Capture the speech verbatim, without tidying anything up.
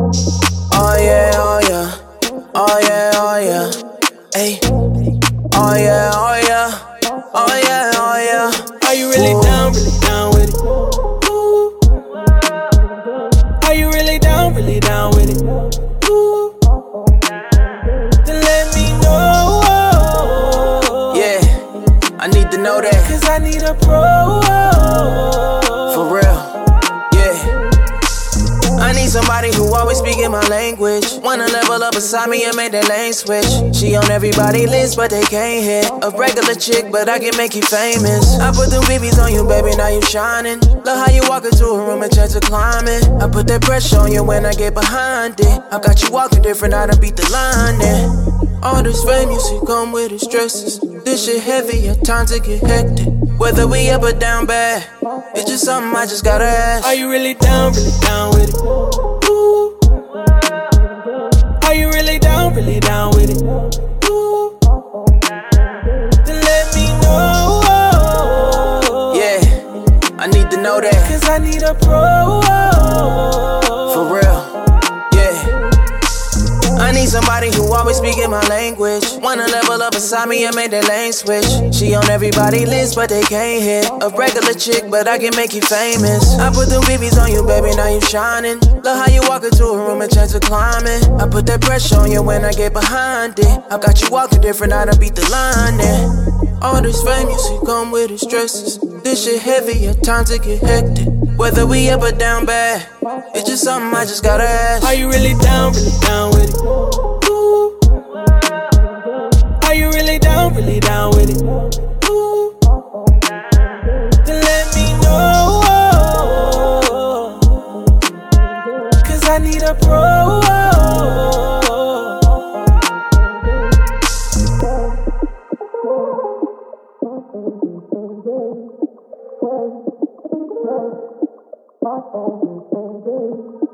Oh yeah, oh yeah, oh yeah, oh yeah, hey. Oh yeah, oh yeah, oh yeah, oh yeah. Are you really Ooh. down, really down with it? Ooh. Are you really down, really down with it? Ooh. Then let me know. Yeah, I need to know that. Cause I need a pro. For real, yeah. I need somebody who always speaking my language. Wanna level up beside me and make that lane switch. She on everybody's list, but they can't hit a regular chick, but I can make you famous. I put them B Bs on you, baby, now you shining. Love how you walk into a room and chance to climb it. I put that pressure on you when I get behind it. I got you walking different, I done beat the line then. All this fame you see come with its stresses. This shit heavy, at times it get hectic. Whether we up or down bad, it's just something I just gotta ask. Are you really down, really down with it? Ooh. Are you really down, really down with it? Ooh. Then let me know. Yeah, I need to know that. Cause I need a pro. For real, yeah. I need somebody who always speaking my language. Wanna level up beside me and make that lane switch. She on everybody's list, but they can't hit a regular chick, but I can make you famous. I put them B Bs on you, baby, now you shining. Love how you walk into a room and chance to climb it. I put that pressure on you when I get behind it. I got you walking different, I done beat the line then. All this fame you see come with its stresses. This shit heavy, at times it get hectic. Whether we up or down bad, it's just something I just gotta ask. Are you really down, really down with it? Ooh. Are you really down, really down with it? Ooh. Then let me know. Cause I need a pro. Thank you.